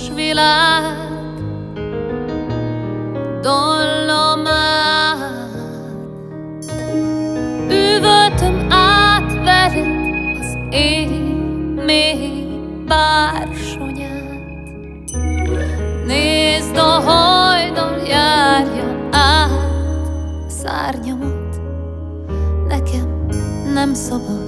csodálatos világ, Dolomán. Üvöltöm át veled az én mély bársonyát. Nézd, a hajnal járja át szárnyamat, nekem nem szabad.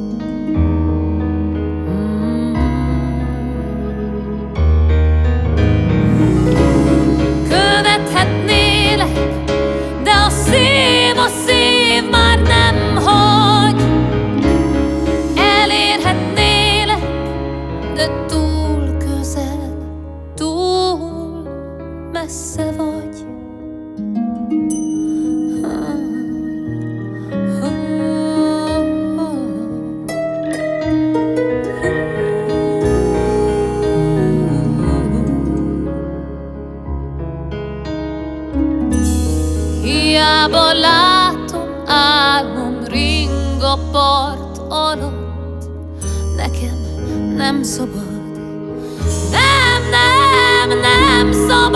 Követhetnélek, de a szív már nem hagy. Elérhetnélek, de túl közel, túl messze vagy. Hiába látom, álmom ring a part alatt, nekem nem szabad. Nem szabad.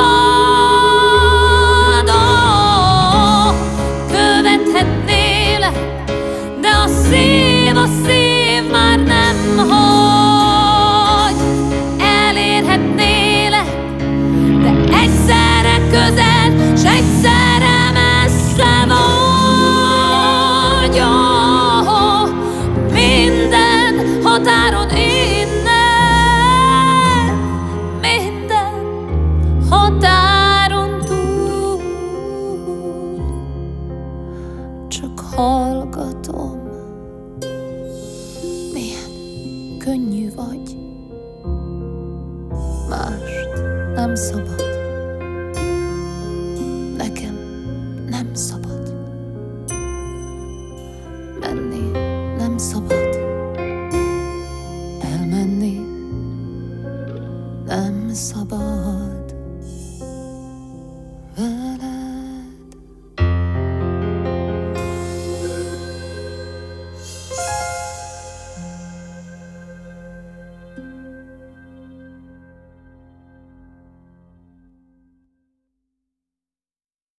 Követhetnélek, de a szív már nem hagy. Elérhetnélek, de egyszerre közel, s egyszerre messze vagy. Minden határon innen, minden határon túl, csak hallgatom, milyen könnyű vagy. Mást nem szabad, nekem nem szabad. Menni nem szabad, elmenni nem szabad.